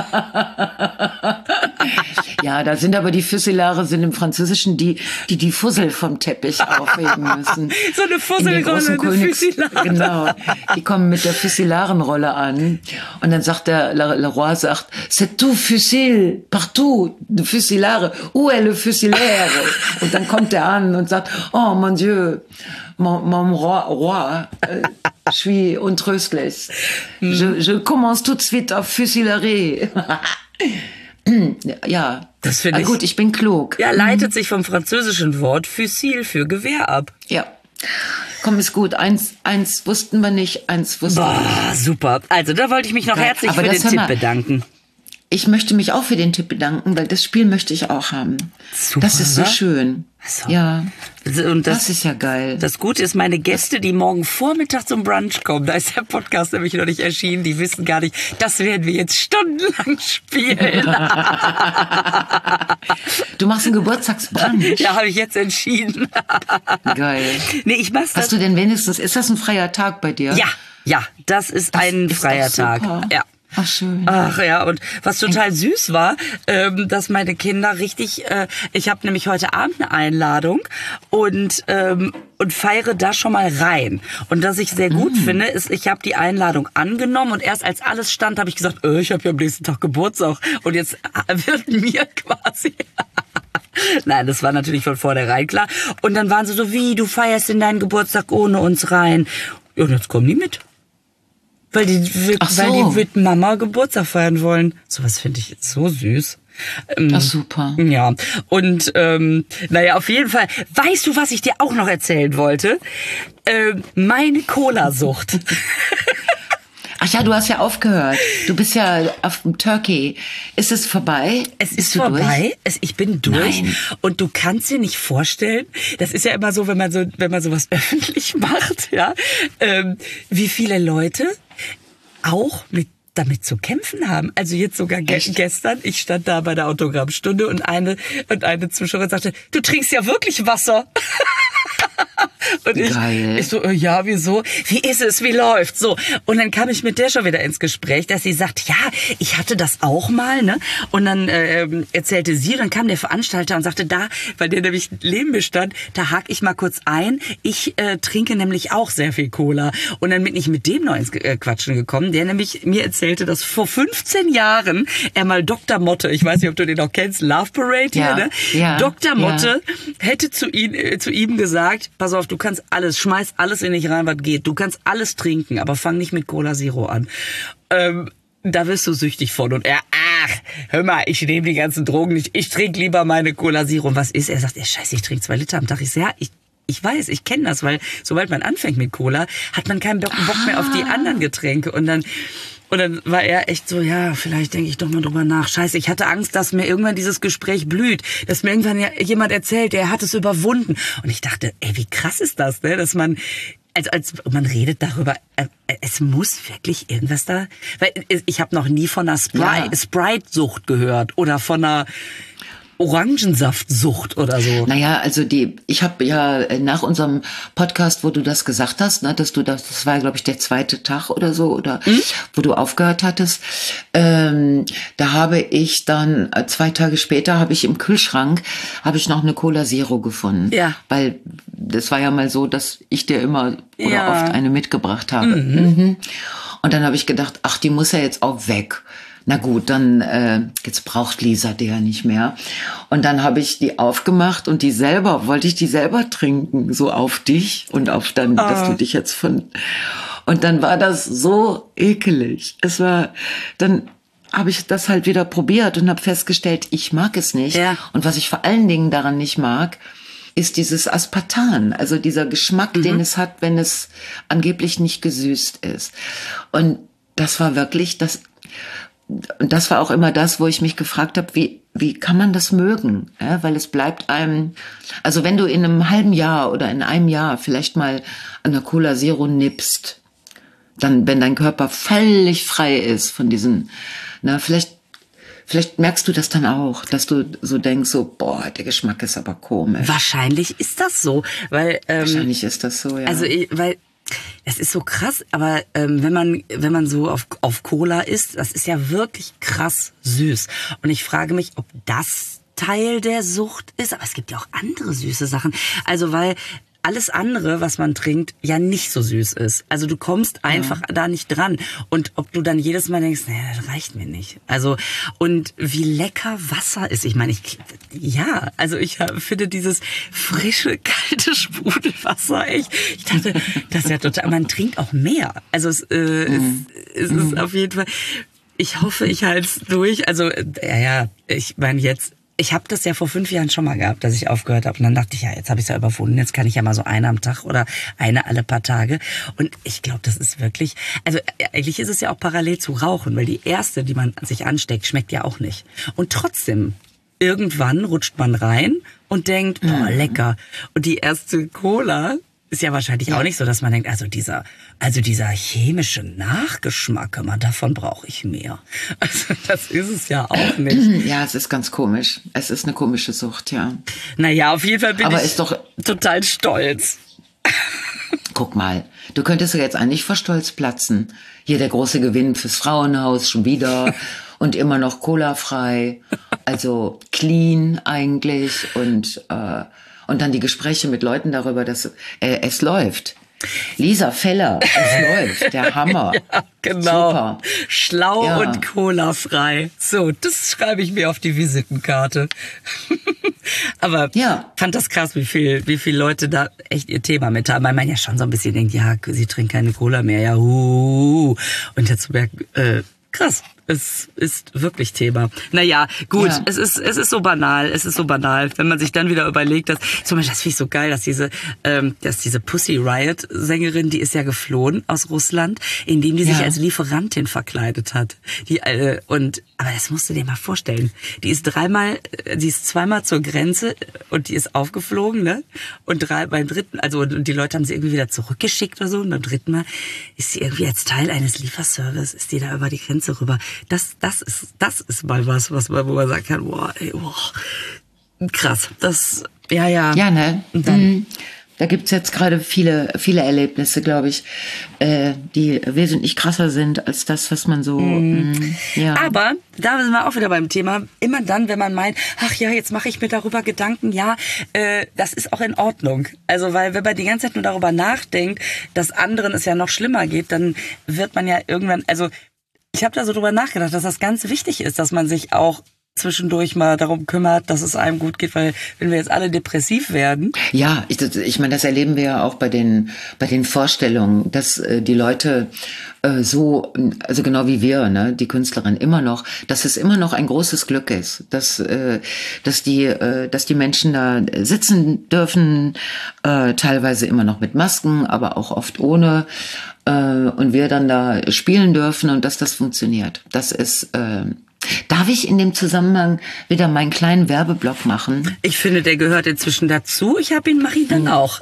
Ja, da sind aber die Fusilare sind im Französischen die, die die Fussel vom Teppich aufheben müssen. So eine Fusselrolle, eine Fusilare. Genau, die kommen mit der Fusilarenrolle an. Und dann sagt der Le, Le Roi, sagt, c'est tout fusil, partout, de Fusilare, où est le fusilaire? Und dann kommt er an und sagt, oh mon Dieu, mon, mon roi, roi euh, je suis untröstlich. Je, je commence tout de suite auf Fusilerie. Ja, das finde ich. Gut, ich bin klug. Ja, leitet sich vom französischen Wort Fusil für Gewehr ab. Ja. Komm, ist gut. Eins, eins wussten wir nicht, eins wussten wir nicht. Boah, super. Also, da wollte ich mich noch Geil. herzlich Aber für den das, hör Tipp mal, bedanken. Ich möchte mich auch für den Tipp bedanken, weil das Spiel möchte ich auch haben. Super, das ist so oder? schön. So. Ja. Und das, das ist ja geil. Das Gute ist, meine Gäste, die morgen Vormittag zum Brunch kommen, da ist der Podcast nämlich noch nicht erschienen, die wissen gar nicht, das werden wir jetzt stundenlang spielen. Du machst einen Geburtstagsbrunch? Ja, habe ich jetzt entschieden. Geil. Nee, ich mach's Hast du denn wenigstens, ist das ein freier Tag bei dir? Ja, ja, das ist das ein ist freier doch Tag. super. Ja. Ach, schön. Ach ja, und was total süß war, ähm, dass meine Kinder richtig, äh, ich habe nämlich heute Abend eine Einladung und ähm, und feiere da schon mal rein. Und was ich sehr gut mm. finde, ist, ich habe die Einladung angenommen und erst als alles stand, habe ich gesagt, äh, ich habe ja am nächsten Tag Geburtstag und jetzt wird mir quasi... Nein, das war natürlich von vornherein klar. Und dann waren sie so, wie, du feierst in deinen Geburtstag ohne uns rein. Und jetzt kommen die mit. Weil die, so. weil die mit Mama Geburtstag feiern wollen. Sowas finde ich jetzt so süß. Ähm, Ach, super. Ja, und ähm, naja, auf jeden Fall. Weißt du, was ich dir auch noch erzählen wollte? Ähm, meine Cola-Sucht. Ach ja, du hast ja aufgehört. Du bist ja auf dem Turkey. Ist es vorbei? Es ist vorbei. Es, ich bin durch. Nein. Und du kannst dir nicht vorstellen, das ist ja immer so, wenn man so, wenn man sowas öffentlich macht, ja, ähm, wie viele Leute auch mit damit zu kämpfen haben. Also jetzt sogar ge- gestern, ich stand da bei der Autogrammstunde und eine und eine Zuschauerin sagte, du trinkst ja wirklich Wasser. Und ich, Geil. ich so, äh, ja, wieso? Wie ist es? Wie läuft's? So. Und dann kam ich mit der schon wieder ins Gespräch, dass sie sagt, ja, ich hatte das auch mal, ne? Und dann äh, erzählte sie, dann kam der Veranstalter und sagte, da, weil der nämlich neben mir stand, da hake ich mal kurz ein. Ich äh, trinke nämlich auch sehr viel Cola. Und dann bin ich mit dem noch ins äh, Quatschen gekommen, der nämlich mir erzählte, dass vor fünfzehn Jahren er mal Doktor Motte, ich weiß nicht, ob du den noch kennst, Love Parade hier, ja, ne? Ja, Doktor Motte ja. hätte zu ihm, äh, zu ihm gesagt, pass auf, du kannst alles, schmeiß alles in dich rein, was geht. Du kannst alles trinken, aber fang nicht mit Cola Zero an. Ähm, da wirst du süchtig von. Und er, ach, hör mal, ich nehme die ganzen Drogen nicht. Ich trinke lieber meine Cola Zero. Und was ist? Er sagt, ey, scheiße, ich trinke zwei Liter am Tag. Ich sag, ja, ich Ich weiß, ich kenne das, weil sobald man anfängt mit Cola, hat man keinen Bock, Bock mehr auf die anderen Getränke. Und dann und dann war er echt so, ja, vielleicht denke ich doch mal drüber nach. Scheiße, ich hatte Angst, dass mir irgendwann dieses Gespräch blüht, dass mir irgendwann ja jemand erzählt, der hat es überwunden. Und ich dachte, ey, wie krass ist das, ne, dass man also als man redet darüber, äh, es muss wirklich irgendwas da, weil ich habe noch nie von einer Sprite, Ja. Sprite-Sucht gehört oder von einer Orangensaftsucht oder so. Naja, also die, ich habe ja nach unserem Podcast, wo du das gesagt hast, ne, dass du das, das war, glaube ich, der zweite Tag oder so, oder mhm. wo du aufgehört hattest, ähm, da habe ich dann, zwei Tage später, habe ich im Kühlschrank, habe ich noch eine Cola Zero gefunden. Ja. Weil das war ja mal so, dass ich dir immer oder ja. oft eine mitgebracht habe. Mhm. Mhm. Und dann habe ich gedacht, ach, die muss ja jetzt auch weg. Na gut, dann äh, jetzt braucht Lisa die ja nicht mehr. Und dann habe ich die aufgemacht und die selber, wollte ich die selber trinken, so auf dich und auf dann, oh. dass du dich jetzt von... Und dann war das so ekelig. Es war, dann habe ich das halt wieder probiert und habe festgestellt, ich mag es nicht. Ja. Und was ich vor allen Dingen daran nicht mag, ist dieses Aspartan, also dieser Geschmack, mhm. den es hat, wenn es angeblich nicht gesüßt ist. Und das war wirklich das... Und das war auch immer das, wo ich mich gefragt habe, wie wie kann man das mögen? Ja, weil es bleibt einem, also wenn du in einem halben Jahr oder in einem Jahr vielleicht mal an der Cola Zero nippst, dann, wenn dein Körper völlig frei ist von diesen, na, vielleicht, vielleicht merkst du das dann auch, dass du so denkst, so, boah, der Geschmack ist aber komisch. Wahrscheinlich ist das so, weil, ähm, wahrscheinlich ist das so, ja. Also, ich, weil, es ist so krass, aber ähm, wenn man wenn man so auf auf Cola isst, das ist ja wirklich krass süß. Und ich frage mich, ob das Teil der Sucht ist. Aber es gibt ja auch andere süße Sachen. Also weil alles andere, was man trinkt, ja nicht so süß ist. Also du kommst einfach ja. da nicht dran. Und ob du dann jedes Mal denkst, naja, das reicht mir nicht. Also, und wie lecker Wasser ist. Ich meine, ich, ja, also ich finde dieses frische, kalte Sprudelwasser echt. Ich dachte, das ist ja total, man trinkt auch mehr. Also es, äh, mhm. es, es ist mhm. auf jeden Fall, ich hoffe, ich halte es durch. Also, ja, ja, ich meine jetzt, ich habe das ja vor fünf Jahren schon mal gehabt, dass ich aufgehört habe. Und dann dachte ich, ja, jetzt habe ich es ja überwunden. Jetzt kann ich ja mal so eine am Tag oder eine alle paar Tage. Und ich glaube, das ist wirklich... Also eigentlich ist es ja auch parallel zu Rauchen, weil die erste, die man sich ansteckt, schmeckt ja auch nicht. Und trotzdem, irgendwann rutscht man rein und denkt, boah, lecker. Und die erste Cola... ist ja wahrscheinlich ja. auch nicht so, dass man denkt, also dieser, also dieser chemische Nachgeschmack, man, davon brauche ich mehr. Also das ist es ja auch nicht. Ja, es ist ganz komisch. Es ist eine komische Sucht, ja. Naja, auf jeden Fall bin Aber ich ist doch total stolz. Guck mal, du könntest ja jetzt eigentlich vor Stolz platzen. Hier der große Gewinn fürs Frauenhaus schon wieder und immer noch Cola-frei, also clean eigentlich und äh, Und dann die Gespräche mit Leuten darüber, dass äh, es läuft. Lisa Feller, es läuft, der Hammer. Ja, genau. Super. Schlau Ja. und Cola-frei. So, das schreibe ich mir auf die Visitenkarte. Aber ja. fand das krass, wie viel, wie viele Leute da echt ihr Thema mit haben. Weil man ja schon so ein bisschen denkt, ja, sie trinkt keine Cola mehr, ja, uh. Und jetzt merkt, äh, krass. Es ist wirklich Thema. Naja, gut, ja. es ist es ist so banal, es ist so banal, wenn man sich dann wieder überlegt, dass zum Beispiel, das finde ich so geil, dass diese ähm, dass diese Pussy Riot Sängerin, die ist ja geflohen aus Russland, indem die sich ja. als Lieferantin verkleidet hat. Die äh, und aber das musst du dir mal vorstellen. Die ist dreimal, die ist zweimal zur Grenze und die ist aufgeflogen, ne? Und drei beim dritten, also und die Leute haben sie irgendwie wieder zurückgeschickt oder so. Und beim dritten Mal ist sie irgendwie als Teil eines Lieferservice, ist die da über die Grenze rüber. Das, das ist, das ist mal was, was man, wo man sagen kann, boah, ey, boah, krass. Das, ja, ja. Ja, ne? Und dann, mhm. Da gibt's jetzt gerade viele, viele Erlebnisse, glaube ich, äh, die wesentlich krasser sind als das, was man so. Mhm. Mh, ja. Aber da sind wir auch wieder beim Thema. Immer dann, wenn man meint, ach ja, jetzt mache ich mir darüber Gedanken, ja, äh, das ist auch in Ordnung. Also, weil wenn man die ganze Zeit nur darüber nachdenkt, dass anderen es ja noch schlimmer geht, dann wird man ja irgendwann, also ich habe da so drüber nachgedacht, dass das ganz wichtig ist, dass man sich auch zwischendurch mal darum kümmert, dass es einem gut geht, weil wenn wir jetzt alle depressiv werden. Ja, ich, ich meine, das erleben wir ja auch bei den bei den Vorstellungen, dass äh, die Leute äh, so, also genau wie wir, ne, die Künstlerin immer noch, dass es immer noch ein großes Glück ist, dass äh, dass die äh, dass die Menschen da sitzen dürfen, äh, teilweise immer noch mit Masken, aber auch oft ohne. Und wir dann da spielen dürfen und dass das funktioniert. Das ist, äh, darf ich in dem Zusammenhang wieder meinen kleinen Werbeblock machen? Ich finde, der gehört inzwischen dazu. Ich habe ihn, mache ihn dann auch.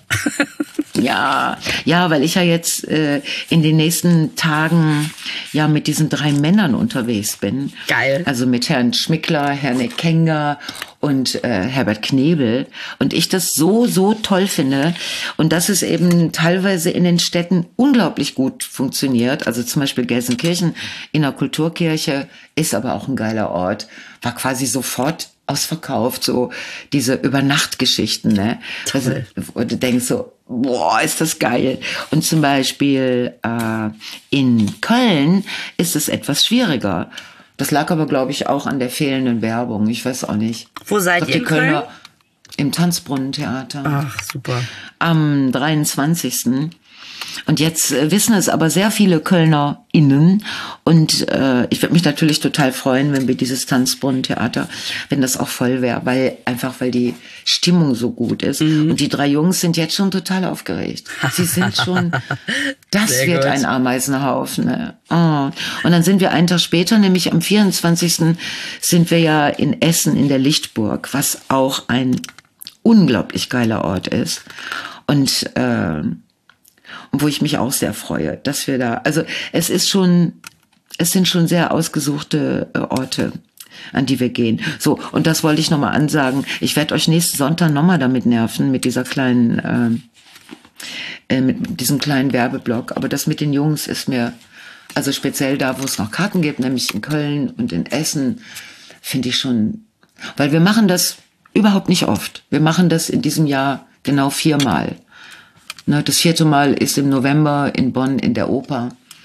Ja, ja, weil ich ja jetzt äh, in den nächsten Tagen ja mit diesen drei Männern unterwegs bin. Geil. Also mit Herrn Schmickler, Herrn Ekenga und äh, Herbert Knebel und ich das so, so toll finde und dass es eben teilweise in den Städten unglaublich gut funktioniert. Also zum Beispiel Gelsenkirchen in der Kulturkirche ist aber auch ein geiler Ort, war quasi sofort ausverkauft, so diese Übernachtgeschichten, ne? Also, wo du denkst so, boah, ist das geil. Und zum Beispiel äh, in Köln ist es etwas schwieriger. Das lag aber, glaube ich, auch an der fehlenden Werbung. Ich weiß auch nicht. Wo seid ihr in Köln? Im Tanzbrunnentheater. Ach, super. Am dreiundzwanzigsten Und jetzt äh, wissen es aber sehr viele KölnerInnen. Und äh, ich würde mich natürlich total freuen, wenn wir dieses Tanzbrunnentheater, wenn das auch voll wäre, weil einfach, weil die Stimmung so gut ist. Mhm. Und die drei Jungs sind jetzt schon total aufgeregt. Sie sind schon, das sehr wird gut. Ein Ameisenhaufen. Ne? Oh. Und dann sind wir einen Tag später, nämlich am vierundzwanzigsten sind wir ja in Essen in der Lichtburg, was auch ein unglaublich geiler Ort ist. Und äh, Und wo ich mich auch sehr freue, dass wir da, also es ist schon, es sind schon sehr ausgesuchte Orte, an die wir gehen. So, und das wollte ich nochmal ansagen. Ich werde euch nächsten Sonntag nochmal damit nerven, mit dieser kleinen, äh, mit diesem kleinen Werbeblock. Aber das mit den Jungs ist mir, also speziell da, wo es noch Karten gibt, nämlich in Köln und in Essen, finde ich schon, weil wir machen das überhaupt nicht oft. Wir machen das in diesem Jahr genau viermal. Das vierte Mal ist im November in Bonn in der Oper.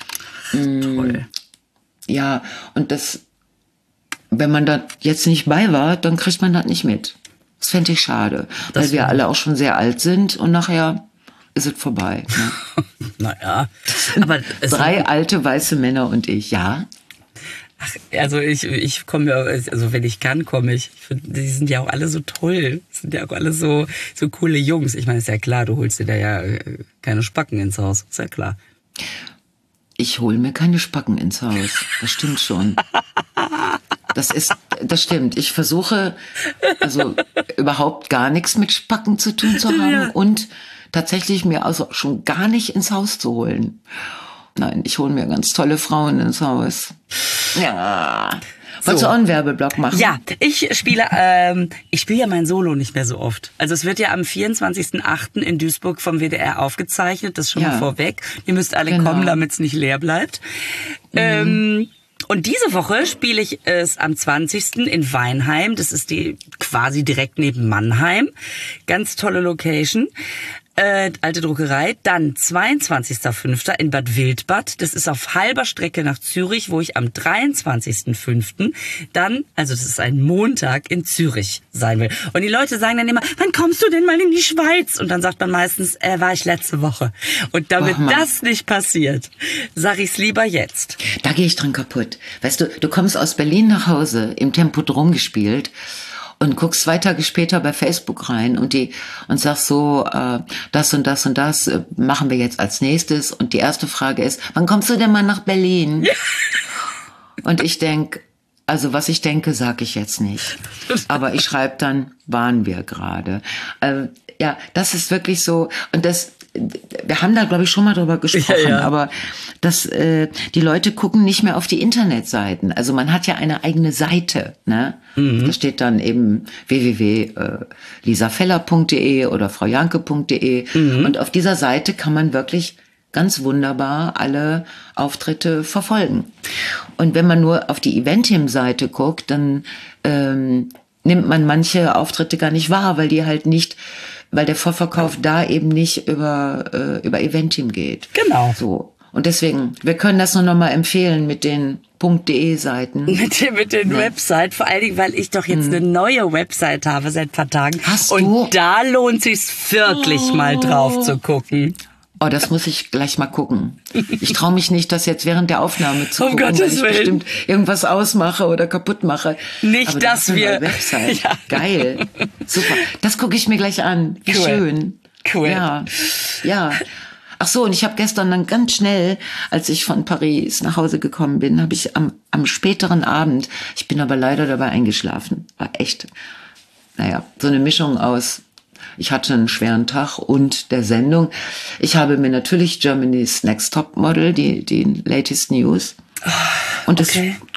Toll. Ja, und das, wenn man da jetzt nicht bei war, dann kriegt man das nicht mit. Das fände ich schade, das weil wir alle auch schon sehr alt sind und nachher ist es vorbei. Ne? Naja, aber drei alte weiße Männer und ich, ja. Ach, also ich, ich komme ja, also wenn ich kann, komme ich. ich find, die sind ja auch alle so toll. Die sind ja auch alle so, so coole Jungs. Ich meine, ist ja klar, du holst dir da ja keine Spacken ins Haus. Ist ja klar. Ich hole mir keine Spacken ins Haus. Das stimmt schon. Das ist, das stimmt. Ich versuche, also überhaupt gar nichts mit Spacken zu tun zu haben ja. und tatsächlich mir also schon gar nicht ins Haus zu holen. Nein, ich hole mir ganz tolle Frauen ins Haus. Ja. Wolltest so. Du auch einen Werbeblock machen? Ja, ich spiele ähm, ich spiele ja mein Solo nicht mehr so oft. Also es wird ja am vierundzwanzigsten achten in Duisburg vom W D R aufgezeichnet. Das schon ja. mal vorweg. Ihr müsst alle genau. kommen, damit es nicht leer bleibt. Mhm. Ähm, und diese Woche spiele ich es am zwanzigsten in Weinheim. Das ist die quasi direkt neben Mannheim. Ganz tolle Location. Äh, alte Druckerei. Dann zweiundzwanzigsten fünften in Bad Wildbad. Das ist auf halber Strecke nach Zürich, wo ich am dreiundzwanzigsten fünften dann, also das ist ein Montag, in Zürich sein will. Und die Leute sagen dann immer, wann kommst du denn mal in die Schweiz? Und dann sagt man meistens, äh, war ich letzte Woche. Und damit das nicht passiert, sag ich's lieber jetzt. Da gehe ich dran kaputt. Weißt du, du kommst aus Berlin nach Hause, im Tempodrom gespielt, und guckst zwei Tage später bei Facebook rein und die und sagst so, äh, das und das und das äh, machen wir jetzt als nächstes. Und die erste Frage ist, wann kommst du denn mal nach Berlin? Ja. Und ich denk, also was ich denke, sag ich jetzt nicht. Aber ich schreibe dann, waren wir gerade. Äh, ja, das ist wirklich so. Und das, wir haben da, glaube ich, schon mal drüber gesprochen, ja, ja. aber dass äh, die Leute gucken nicht mehr auf die Internetseiten. Also man hat ja eine eigene Seite, ne? Mhm. Da steht dann eben w w w punkt lisafeller punkt de oder fraujanke punkt de mhm. und auf dieser Seite kann man wirklich ganz wunderbar alle Auftritte verfolgen. Und wenn man nur auf die Eventim-Seite guckt, dann ähm, nimmt man manche Auftritte gar nicht wahr, weil die halt nicht, weil der Vorverkauf da eben nicht über äh, über Eventim geht. Genau. So. Und deswegen, wir können das nur noch mal empfehlen mit den .de-Seiten. Mit den, mit den ja. Websites, vor allen Dingen, weil ich doch jetzt hm. eine neue Website habe seit ein paar Tagen. Hast und du? Da lohnt sich's wirklich oh. mal drauf zu gucken. Oh, das muss ich gleich mal gucken. Ich traue mich nicht, das jetzt während der Aufnahme zu um gucken, Gottes weil ich Willen. bestimmt irgendwas ausmache oder kaputt mache. Nicht, aber dass das ist wir... eine Website. Ja. Geil. Super. Das gucke ich mir gleich an. Wie cool. schön. Cool. Ja. Ja. Ach so, und ich habe gestern dann ganz schnell, als ich von Paris nach Hause gekommen bin, habe ich am, am späteren Abend, ich bin aber leider dabei eingeschlafen, war echt, naja, so eine Mischung aus, ich hatte einen schweren Tag und der Sendung. Ich habe mir natürlich Germany's Next Top Model, die, die latest News. Und das, okay.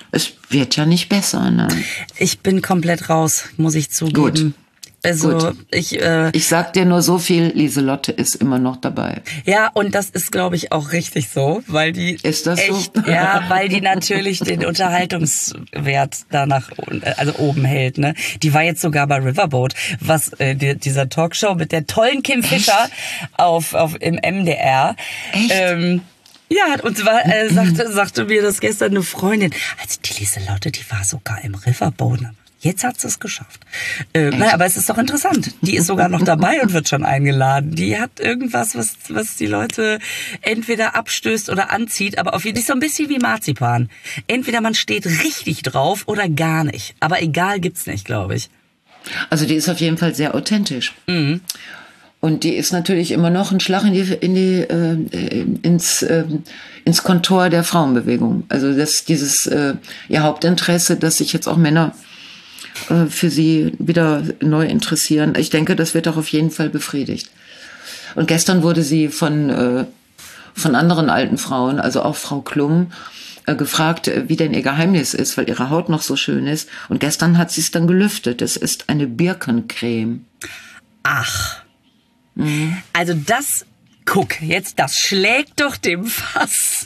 Es wird ja nicht besser, ne? Ich bin komplett raus, muss ich zugeben. Gut. Also Gut. ich äh, Ich sag dir nur so viel, Lieselotte ist immer noch dabei. ja, und das ist, glaube ich, auch richtig so, weil die Ist das echt, so? ja, weil die natürlich den Unterhaltungswert danach also oben hält, ne? Die war jetzt sogar bei Riverboat, was äh, die, dieser Talkshow mit der tollen Kim Fischer auf auf im M D R. Echt? Ähm, ja, und zwar äh, sagte sagte mir das gestern eine Freundin, also die Lieselotte, die war sogar im Riverboat. Jetzt hat sie es geschafft. Äh, naja, aber es ist doch interessant. Die ist sogar noch dabei und wird schon eingeladen. Die hat irgendwas, was, was die Leute entweder abstößt oder anzieht, aber auf jeden Fall so ein bisschen wie Marzipan. Entweder man steht richtig drauf oder gar nicht. Aber egal gibt's nicht, glaube ich. Also die ist auf jeden Fall sehr authentisch. Mhm. Und die ist natürlich immer noch ein Schlag in die, in die, äh, ins, äh, ins Kontor der Frauenbewegung. Also das, dieses äh, ihr Hauptinteresse, dass sich jetzt auch Männer für sie wieder neu interessieren. Ich denke, das wird auch auf jeden Fall befriedigt. Und gestern wurde sie von, äh, von anderen alten Frauen, also auch Frau Klum, äh, gefragt, wie denn ihr Geheimnis ist, weil ihre Haut noch so schön ist. Und gestern hat sie es dann gelüftet. Es ist eine Birkencreme. Ach. Mhm. Also das... Guck, jetzt, das schlägt doch dem Fass.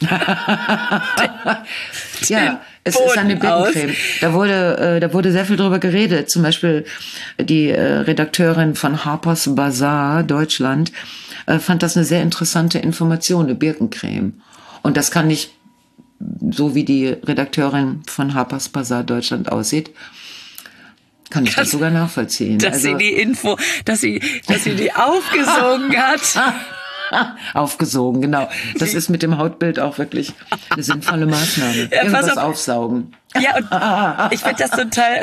Ja, es ist eine Birkencreme. Da wurde, äh, da wurde sehr viel drüber geredet. Zum Beispiel die äh, Redakteurin von Harper's Bazaar Deutschland äh, fand das eine sehr interessante Information, eine Birkencreme. Und das kann nicht, so wie die Redakteurin von Harper's Bazaar Deutschland aussieht, kann ich das, das sogar nachvollziehen. Dass also, sie die Info, dass sie, dass sie die aufgesogen hat. Aufgesogen, genau. Das ist mit dem Hautbild auch wirklich eine sinnvolle Maßnahme. Ja, irgendwas auf. Aufsaugen. Ja, und ich finde das total...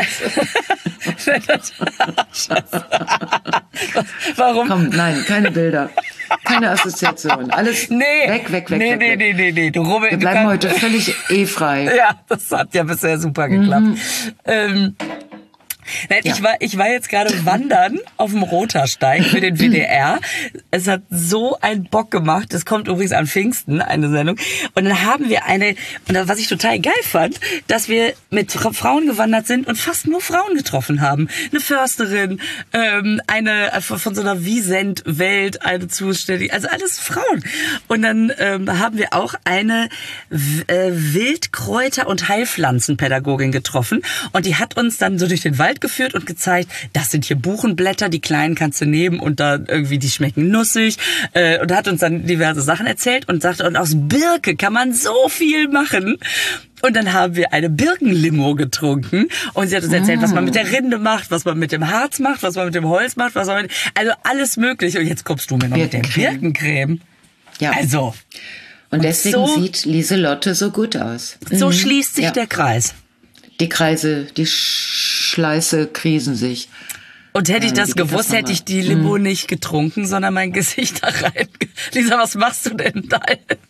Warum? Komm, nein, keine Bilder. Keine Assoziation. Alles nee, weg, weg, weg, nee, weg. Nee, nee, nee, nee. Du, Robert, Wir bleiben heute völlig eh-frei. Ja, das hat ja bisher super geklappt. Mhm. Ähm, Nein, ja. ich war, ich war jetzt gerade wandern auf dem Rotersteig für den W D R. Es hat so einen Bock gemacht. Es kommt übrigens an Pfingsten, eine Sendung. Und dann haben wir eine, und was ich total geil fand, dass wir mit Frauen gewandert sind und fast nur Frauen getroffen haben. Eine Försterin, ähm, eine von so einer Wiesent-Welt, eine Zuständige, also alles Frauen. Und dann ähm, haben wir auch eine äh, Wildkräuter- und Heilpflanzenpädagogin getroffen. Und die hat uns dann so durch den Wald geführt und gezeigt, das sind hier Buchenblätter, die kleinen kannst du nehmen und da irgendwie, die schmecken nussig, äh, und hat uns dann diverse Sachen erzählt und sagte, und aus Birke kann man so viel machen. Und dann haben wir eine Birkenlimo getrunken und sie hat uns erzählt, was man mit der Rinde macht, was man mit dem Harz macht, was man mit dem Holz macht, was man mit, also alles mögliche. Und jetzt kommst du mir noch mit der Birkencreme. Ja. Also. Und, und deswegen so, sieht Lieselotte so gut aus. So mhm. schließt sich ja. der Kreis. Die Kreise, die Schleiße kriesen sich. Und hätte ich das gewusst, hätte ich die Limo mm. nicht getrunken, sondern mein Gesicht da rein. Lisa, was machst du denn da?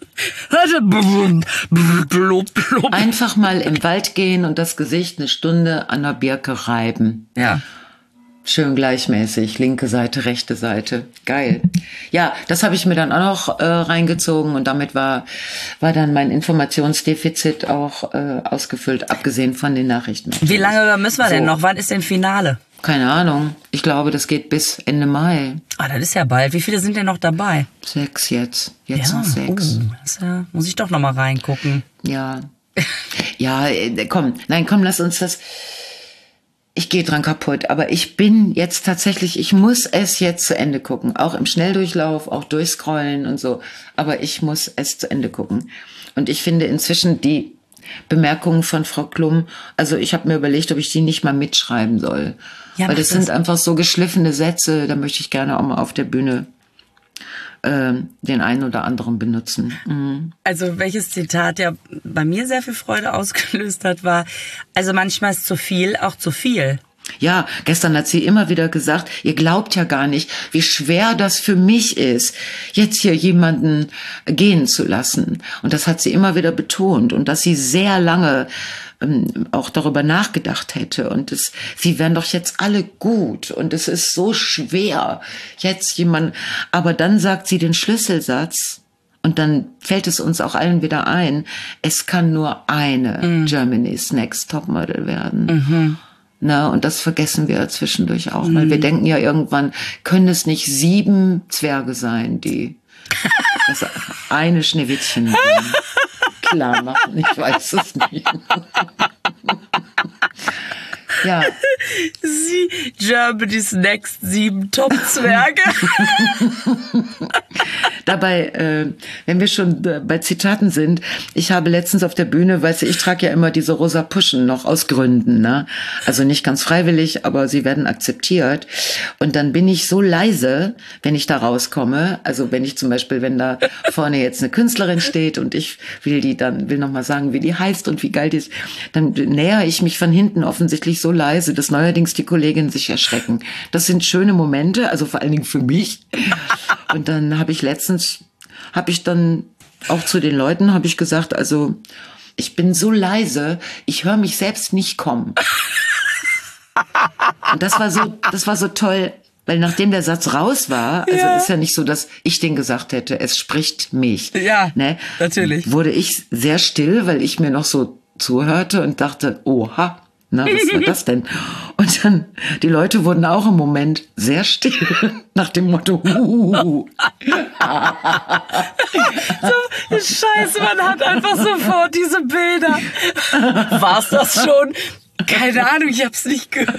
Einfach mal im Wald gehen und das Gesicht eine Stunde an der Birke reiben. Ja. Schön gleichmäßig, linke Seite, rechte Seite. Geil. Ja, das habe ich mir dann auch noch äh, reingezogen und damit war war dann mein Informationsdefizit auch äh, ausgefüllt, abgesehen von den Nachrichten. Wie lange müssen wir so. denn noch? Wann ist denn Finale? Keine Ahnung. Ich glaube, das geht bis Ende Mai. Ah, das ist ja bald. Wie viele sind denn noch dabei? Sechs jetzt. Jetzt ja. noch sechs. Oh, das ja, muss ich doch noch mal reingucken. Ja. Ja, komm. Nein, komm, lass uns das... Ich gehe dran kaputt, aber ich bin jetzt tatsächlich, ich muss es jetzt zu Ende gucken. Auch im Schnelldurchlauf, auch durchscrollen und so. Aber ich muss es zu Ende gucken. Und ich finde inzwischen die Bemerkungen von Frau Klum, also ich habe mir überlegt, ob ich die nicht mal mitschreiben soll. Ja, weil das, das sind einfach so geschliffene Sätze, da möchte ich gerne auch mal auf der Bühne äh, den einen oder anderen benutzen. Mhm. Also welches Zitat ja bei mir sehr viel Freude ausgelöst hat, war, also manchmal ist zu viel auch zu viel. Ja, gestern hat sie immer wieder gesagt, ihr glaubt ja gar nicht, wie schwer das für mich ist, jetzt hier jemanden gehen zu lassen. Und das hat sie immer wieder betont und dass sie sehr lange ähm, auch darüber nachgedacht hätte. Und es, sie wären doch jetzt alle gut und es ist so schwer, jetzt jemand. Aber dann sagt sie den Schlüsselsatz Und dann fällt es uns auch allen wieder ein, es kann nur eine mhm. Germany's Next Topmodel werden. Mhm. Na, und das vergessen wir zwischendurch auch mal. Mhm. Wir denken ja irgendwann, können es nicht sieben Zwerge sein, die das eine Schneewittchen klar machen. Ich weiß es nicht. Ja. Sie, Germany's Next sieben Top-Zwerge. Dabei, äh, wenn wir schon bei Zitaten sind, ich habe letztens auf der Bühne, weißt du, ich trage ja immer diese rosa Puschen noch aus Gründen, ne? Also nicht ganz freiwillig, aber sie werden akzeptiert. Und dann bin ich so leise, wenn ich da rauskomme. Also wenn ich zum Beispiel, wenn da vorne jetzt eine Künstlerin steht und ich will die dann, will nochmal sagen, wie die heißt und wie geil die ist, dann nähere ich mich von hinten offensichtlich so leise, dass neuerdings die Kolleginnen sich erschrecken. Das sind schöne Momente, also vor allen Dingen für mich. Und dann habe ich letztens, habe ich dann auch zu den Leuten, habe ich gesagt, also ich bin so leise, ich höre mich selbst nicht kommen. Und das war so, das war so toll, weil nachdem der Satz raus war, also ja. ist ja nicht so, dass ich den gesagt hätte, es spricht mich. Ja, ne? Natürlich. Wurde ich sehr still, weil ich mir noch so zuhörte und dachte, oha. Na, was war das denn? Und dann, die Leute wurden auch im Moment sehr still, nach dem Motto, uh. So, Scheiße, man hat einfach sofort diese Bilder. War's das schon? Keine Ahnung, ich hab's nicht gehört.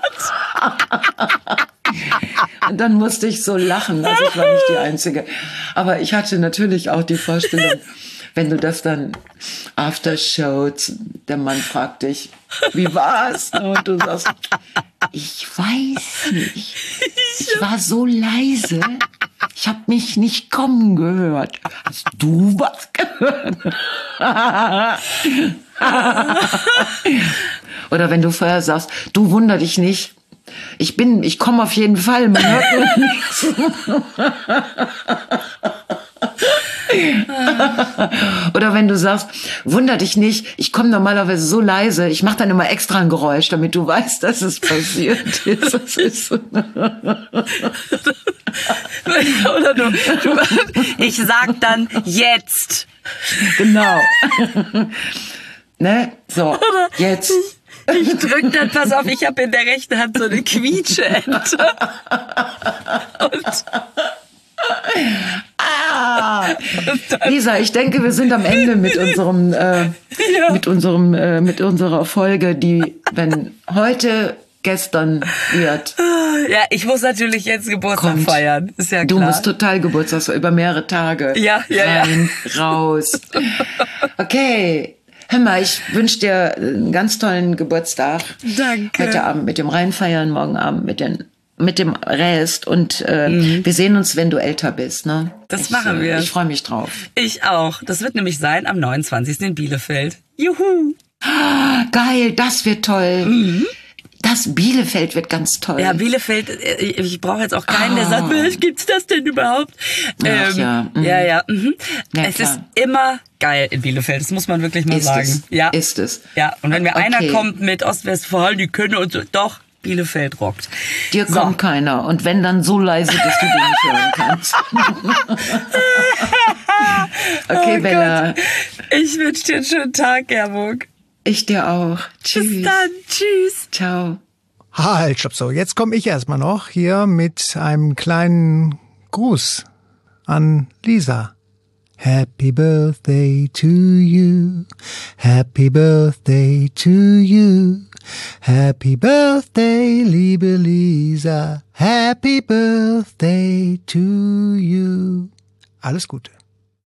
Und dann musste ich so lachen, also ich war nicht die Einzige. Aber ich hatte natürlich auch die Vorstellung, wenn du das dann after show, der Mann fragt dich, wie war's? Und du sagst, ich weiß nicht. Ich war so leise. Ich habe mich nicht kommen gehört. Hast du was gehört? Oder wenn du vorher sagst, du wunder dich nicht. Ich bin, ich komme auf jeden Fall. Man hört mir nichts. Oder wenn du sagst, wunder dich nicht, ich komme normalerweise so leise, ich mache dann immer extra ein Geräusch, damit du weißt, dass es passiert ist. Das ist so. Oder du, du, ich sag dann jetzt. Genau. Ne? So, oder jetzt. Ich, ich drück dann, pass auf, ich habe in der rechten Hand so eine Quietscheente. Und Ah, Lisa, ich denke, wir sind am Ende mit unserem, äh, ja. mit unserem, äh, mit unserer Folge, die, wenn heute gestern wird. Ja, ich muss natürlich jetzt Geburtstag kommt. feiern, ist ja klar. Du musst total Geburtstag, so über mehrere Tage. Ja, ja, rein, ja. raus. Okay. Hör mal, ich wünsche dir einen ganz tollen Geburtstag. Danke. Heute Abend mit dem Reinfeiern, morgen Abend mit den mit dem Rest und äh, mhm. wir sehen uns, wenn du älter bist, ne? Das ich, machen wir. Äh, ich freue mich drauf. Ich auch. Das wird nämlich sein am neunundzwanzigsten in Bielefeld. Juhu! Ah, geil, das wird toll. Mhm. Das Bielefeld wird ganz toll. Ja, Bielefeld, ich brauche jetzt auch keinen, der sagt, oh. gibt's das denn überhaupt? Ach, ähm, ja. Mhm. Ja, ja. Mhm. ja es klar. ist immer geil in Bielefeld, das muss man wirklich mal ist sagen. Es. Ja. Ist es. Ja, und wenn mir okay. einer kommt mit Ostwestfalen, die können und so, doch, Bielefeld rockt. Dir so. kommt keiner. Und wenn, dann so leise, dass du den nicht hören kannst. Okay, oh Bella. Gott. Ich wünsche dir einen schönen Tag, Gerburg. Ich dir auch. Tschüss. Bis dann. Tschüss. Ciao. Halt, stopp so. Jetzt komme ich erstmal noch hier mit einem kleinen Gruß an Lisa. Happy birthday to you. Happy birthday to you. Happy birthday, liebe Lisa. Happy birthday to you. Alles Gute.